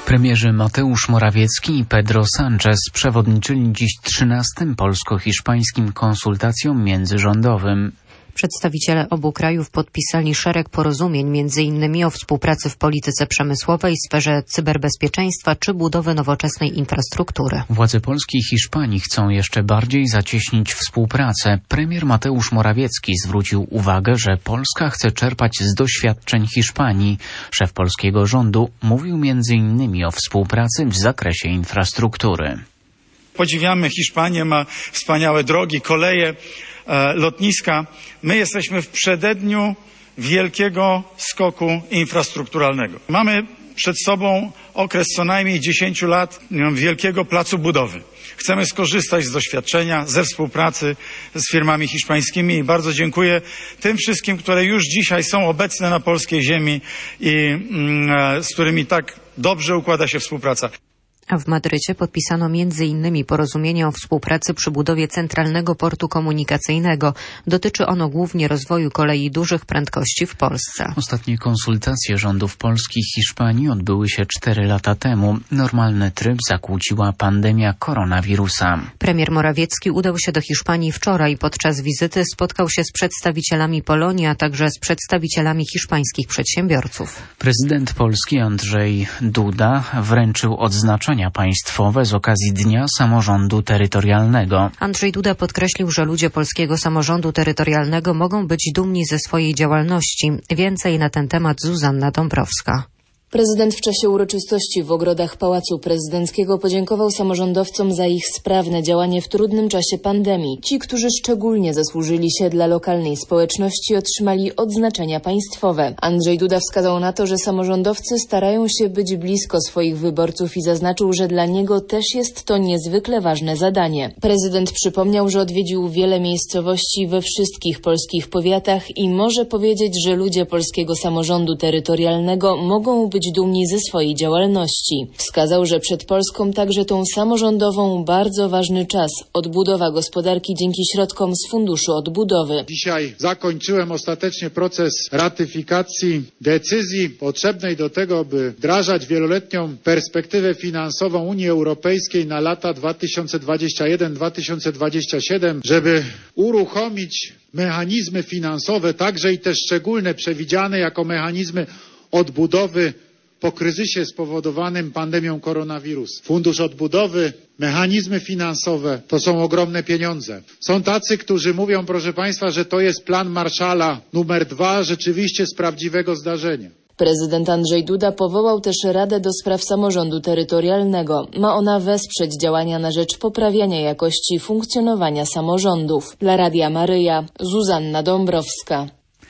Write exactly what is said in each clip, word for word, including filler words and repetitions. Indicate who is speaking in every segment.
Speaker 1: Premierzy Mateusz Morawiecki i Pedro Sánchez przewodniczyli dziś trzynastym polsko-hiszpańskim konsultacjom międzyrządowym.
Speaker 2: Przedstawiciele obu krajów podpisali szereg porozumień, między innymi o współpracy w polityce przemysłowej, sferze cyberbezpieczeństwa czy budowy nowoczesnej infrastruktury.
Speaker 1: Władze Polski i Hiszpanii chcą jeszcze bardziej zacieśnić współpracę. Premier Mateusz Morawiecki zwrócił uwagę, że Polska chce czerpać z doświadczeń Hiszpanii. Szef polskiego rządu mówił między innymi o współpracy w zakresie infrastruktury.
Speaker 3: Podziwiamy Hiszpanię, ma wspaniałe drogi, koleje, e, lotniska. My jesteśmy w przededniu wielkiego skoku infrastrukturalnego. Mamy przed sobą okres co najmniej dziesięciu lat wielkiego placu budowy. Chcemy skorzystać z doświadczenia, ze współpracy z firmami hiszpańskimi i bardzo dziękuję tym wszystkim, które już dzisiaj są obecne na polskiej ziemi i mm, z którymi tak dobrze układa się współpraca.
Speaker 2: A w Madrycie podpisano między innymi porozumienie o współpracy przy budowie centralnego portu komunikacyjnego. Dotyczy ono głównie rozwoju kolei dużych prędkości w Polsce.
Speaker 1: Ostatnie konsultacje rządów Polski i Hiszpanii odbyły się cztery lata temu. Normalny tryb zakłóciła pandemia koronawirusa.
Speaker 2: Premier Morawiecki udał się do Hiszpanii wczoraj. Podczas wizyty spotkał się z przedstawicielami Polonii, a także z przedstawicielami hiszpańskich przedsiębiorców.
Speaker 1: Prezydent Polski Andrzej Duda wręczył odznaczenia państwowe z okazji Dnia Samorządu Terytorialnego.
Speaker 2: Andrzej Duda podkreślił, że ludzie polskiego samorządu terytorialnego mogą być dumni ze swojej działalności. Więcej na ten temat Zuzanna Dąbrowska.
Speaker 4: Prezydent w czasie uroczystości w ogrodach Pałacu Prezydenckiego podziękował samorządowcom za ich sprawne działanie w trudnym czasie pandemii. Ci, którzy szczególnie zasłużyli się dla lokalnej społeczności, otrzymali odznaczenia państwowe. Andrzej Duda wskazał na to, że samorządowcy starają się być blisko swoich wyborców i zaznaczył, że dla niego też jest to niezwykle ważne zadanie. Prezydent przypomniał, że odwiedził wiele miejscowości we wszystkich polskich powiatach i może powiedzieć, że ludzie polskiego samorządu terytorialnego mogą być być dumni ze swojej działalności. Wskazał, że przed Polską także tą samorządową bardzo ważny czas. Odbudowa gospodarki dzięki środkom z Funduszu Odbudowy.
Speaker 5: Dzisiaj zakończyłem ostatecznie proces ratyfikacji decyzji potrzebnej do tego, by wdrażać wieloletnią perspektywę finansową Unii Europejskiej na lata dwa tysiące dwudziesty pierwszy do dwa tysiące dwudziestego siódmego, żeby uruchomić mechanizmy finansowe, także i te szczególne, przewidziane jako mechanizmy odbudowy po kryzysie spowodowanym pandemią koronawirusa. Fundusz Odbudowy, mechanizmy finansowe to są ogromne pieniądze. Są tacy, którzy mówią, proszę Państwa, że to jest plan Marshalla numer dwa rzeczywiście z prawdziwego zdarzenia.
Speaker 4: Prezydent Andrzej Duda powołał też Radę do Spraw Samorządu Terytorialnego. Ma ona wesprzeć działania na rzecz poprawiania jakości funkcjonowania samorządów. Dla Radia Maryja, Zuzanna Dąbrowska.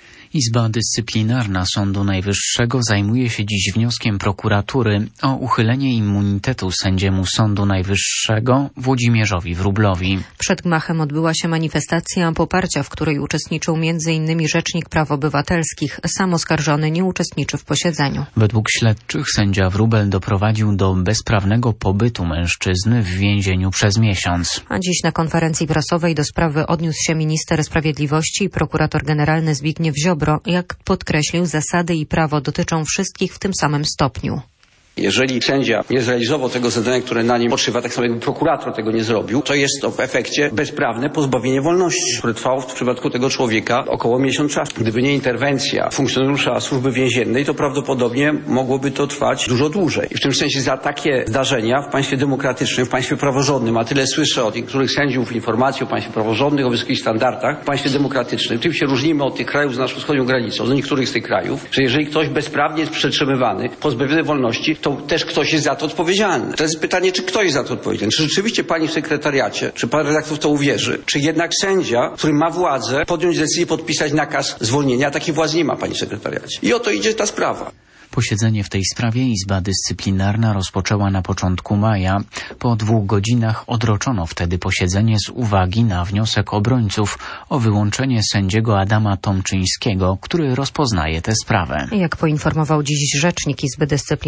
Speaker 1: Izba Dyscyplinarna Sądu Najwyższego zajmuje się dziś wnioskiem prokuratury o uchylenie immunitetu sędziemu Sądu Najwyższego Włodzimierzowi Wróblowi.
Speaker 2: Przed gmachem odbyła się manifestacja poparcia, w której uczestniczył między innymi Rzecznik Praw Obywatelskich. Sam oskarżony nie uczestniczy w posiedzeniu.
Speaker 1: Według śledczych sędzia Wróbel doprowadził do bezprawnego pobytu mężczyzny w więzieniu przez miesiąc.
Speaker 2: A dziś na konferencji prasowej do sprawy odniósł się minister sprawiedliwości i prokurator generalny Zbigniew Ziobro. Jak podkreślił, zasady i prawo dotyczą wszystkich w tym samym stopniu.
Speaker 6: Jeżeli sędzia nie zrealizował tego zadania, które na nim poczywa, tak samo jakby prokurator tego nie zrobił, to jest to w efekcie bezprawne pozbawienie wolności, które trwało w przypadku tego człowieka około miesiąc czasu. Gdyby nie interwencja funkcjonariusza służby więziennej, to prawdopodobnie mogłoby to trwać dużo dłużej. I w tym sensie za takie zdarzenia w państwie demokratycznym, w państwie praworządnym, a tyle słyszę od niektórych sędziów informacji o państwie praworządnym, o wysokich standardach, w państwie demokratycznym, tym się różnimy od tych krajów z naszą wschodnią granicą, do niektórych z tych krajów, że jeżeli ktoś bezprawnie jest przetrzymywany, pozbawiony wolności, to też ktoś jest za to odpowiedzialny. To jest pytanie, czy ktoś jest za to odpowiedzialny. Czy rzeczywiście pani w sekretariacie, czy pan redaktor w to uwierzy, czy jednak sędzia, który ma władzę, podjąć decyzję, podpisać nakaz zwolnienia, a takiej władzy nie ma pani w sekretariacie. I o to idzie ta sprawa.
Speaker 1: Posiedzenie w tej sprawie Izba Dyscyplinarna rozpoczęła na początku maja. Po dwóch godzinach odroczono wtedy posiedzenie z uwagi na wniosek obrońców o wyłączenie sędziego Adama Tomczyńskiego, który rozpoznaje tę sprawę.
Speaker 2: Jak poinformował dziś rzecznik Izby Dyscyplinarnej,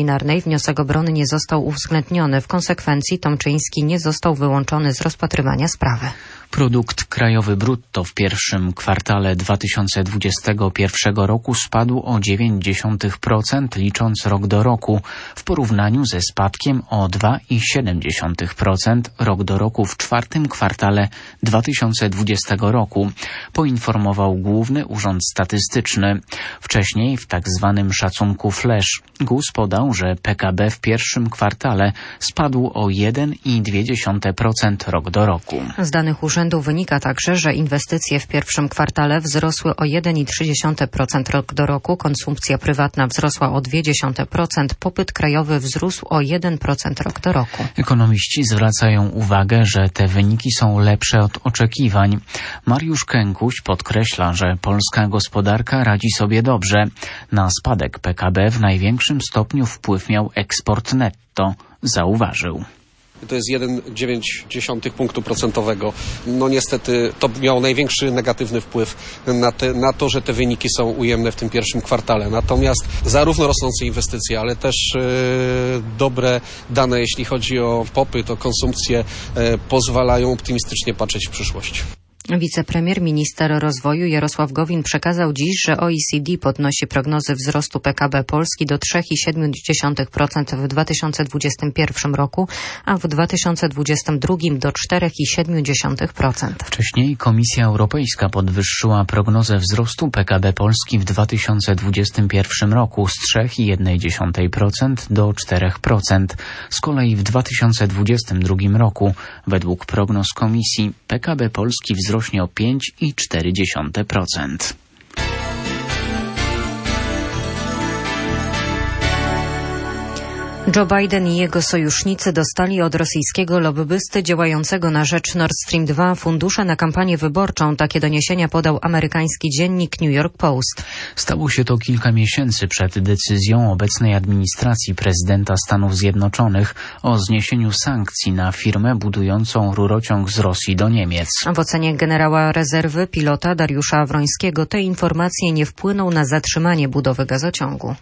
Speaker 2: wniosek obrony nie został uwzględniony. W konsekwencji Tomczyński nie został wyłączony z rozpatrywania sprawy.
Speaker 1: Produkt krajowy brutto w pierwszym kwartale dwa tysiące dwudziestego pierwszego roku spadł o dziewięć przecinek siedem procent licząc rok do roku w porównaniu ze spadkiem o dwa przecinek siedem procent rok do roku w czwartym kwartale dwa tysiące dwudziestego roku, poinformował Główny Urząd Statystyczny. Wcześniej w tak zwanym szacunku flash G U S podał, że P K B w pierwszym kwartale spadł o jeden przecinek dwa procent rok do roku.
Speaker 2: Z danych urzędu wynika także, że inwestycje w pierwszym kwartale wzrosły o jeden przecinek trzy procent rok do roku, konsumpcja prywatna wzrosła o dwa przecinek zero procent, popyt krajowy wzrósł o jeden procent rok do roku.
Speaker 1: Ekonomiści zwracają uwagę, że te wyniki są lepsze od oczekiwań. Mariusz Kękuś podkreśla, że polska gospodarka radzi sobie dobrze. Na spadek P K B w największym stopniu wpływ miał eksport netto, zauważył.
Speaker 7: To jest jeden przecinek dziewięć punktu procentowego. No niestety to miało największy negatywny wpływ na, te, na to, że te wyniki są ujemne w tym pierwszym kwartale. Natomiast zarówno rosnące inwestycje, ale też e, dobre dane, jeśli chodzi o popyt, o konsumpcję, e, pozwalają optymistycznie patrzeć w przyszłość.
Speaker 2: Wicepremier, minister rozwoju Jarosław Gowin przekazał dziś, że O E C D podnosi prognozy wzrostu P K B Polski do trzy przecinek siedem procent w dwa tysiące dwudziestym pierwszym roku, a w dwa tysiące dwudziestym drugim do cztery przecinek siedem procent.
Speaker 1: Wcześniej Komisja Europejska podwyższyła prognozę wzrostu P K B Polski w dwa tysiące dwudziestym pierwszym roku z trzy przecinek jeden procent do cztery procent. Z kolei w dwa tysiące dwudziestym drugim roku, według prognoz Komisji, P K B Polski wzrośnie o pięć przecinek cztery procent.
Speaker 2: Joe Biden i jego sojusznicy dostali od rosyjskiego lobbysty działającego na rzecz Nord Stream dwa fundusze na kampanię wyborczą. Takie doniesienia podał amerykański dziennik New York Post.
Speaker 1: Stało się to kilka miesięcy przed decyzją obecnej administracji prezydenta Stanów Zjednoczonych o zniesieniu sankcji na firmę budującą rurociąg z Rosji do Niemiec.
Speaker 2: W ocenie generała rezerwy pilota Dariusza Wrońskiego te informacje nie wpłyną na zatrzymanie budowy gazociągu.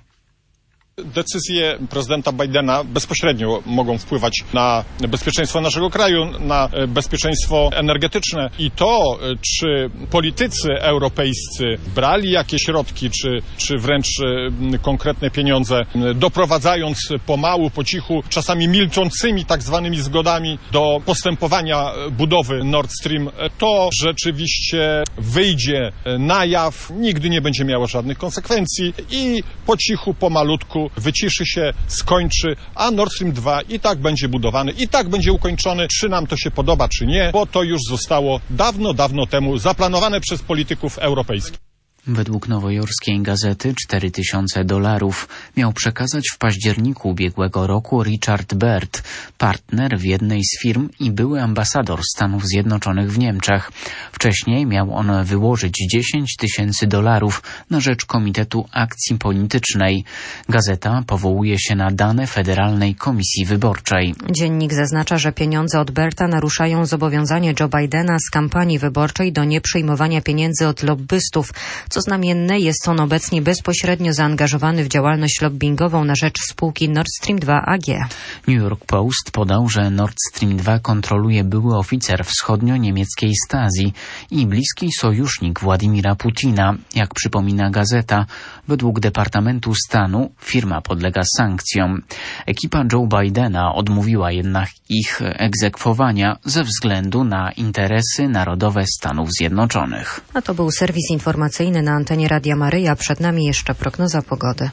Speaker 8: Decyzje prezydenta Bidena bezpośrednio mogą wpływać na bezpieczeństwo naszego kraju, na bezpieczeństwo energetyczne i to, czy politycy europejscy brali jakieś środki, czy, czy wręcz konkretne pieniądze, doprowadzając pomału, po cichu, czasami milczącymi tak zwanymi zgodami do postępowania budowy Nord Stream, to rzeczywiście wyjdzie na jaw, nigdy nie będzie miało żadnych konsekwencji i po cichu, pomalutku wyciszy się, skończy, a Nord Stream dwa i tak będzie budowany, i tak będzie ukończony, czy nam to się podoba, czy nie, bo to już zostało dawno, dawno temu zaplanowane przez polityków europejskich.
Speaker 1: Według nowojorskiej gazety cztery tysiące dolarów miał przekazać w październiku ubiegłego roku Richard Byrd, partner w jednej z firm i były ambasador Stanów Zjednoczonych w Niemczech. Wcześniej miał on wyłożyć dziesięć tysięcy dolarów na rzecz Komitetu Akcji Politycznej. Gazeta powołuje się na dane Federalnej Komisji Wyborczej.
Speaker 2: Dziennik zaznacza, że pieniądze od Byrda naruszają zobowiązanie Joe Bidena z kampanii wyborczej do nieprzyjmowania pieniędzy od lobbystów. Co znamienne, jest on obecnie bezpośrednio zaangażowany w działalność lobbingową na rzecz spółki Nord Stream dwa A G.
Speaker 1: New York Post podał, że Nord Stream dwa kontroluje były oficer wschodnio-niemieckiej Stasi i bliski sojusznik Władimira Putina. Jak przypomina gazeta, według Departamentu Stanu firma podlega sankcjom. Ekipa Joe Bidena odmówiła jednak ich egzekwowania ze względu na interesy narodowe Stanów Zjednoczonych.
Speaker 2: A to był serwis informacyjny na antenie Radia Maryja. Przed nami jeszcze prognoza pogody.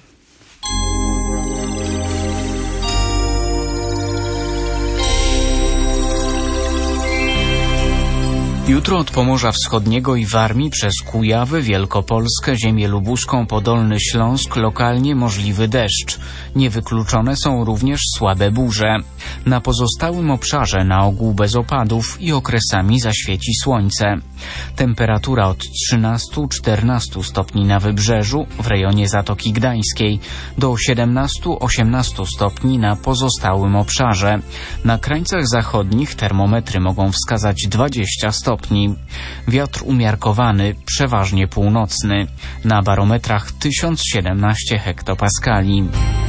Speaker 1: Jutro od Pomorza Wschodniego i Warmii przez Kujawy, Wielkopolskę, ziemię lubuską, Podolny Śląsk lokalnie możliwy deszcz. Niewykluczone są również słabe burze. Na pozostałym obszarze na ogół bez opadów i okresami zaświeci słońce. Temperatura od trzynastu do czternastu stopni na wybrzeżu, w rejonie Zatoki Gdańskiej, do siedemnastu do osiemnastu stopni na pozostałym obszarze. Na krańcach zachodnich termometry mogą wskazać dwadzieścia stopni. Wiatr umiarkowany, przeważnie północny. Na barometrach tysiąc siedemnaście hektopaskali.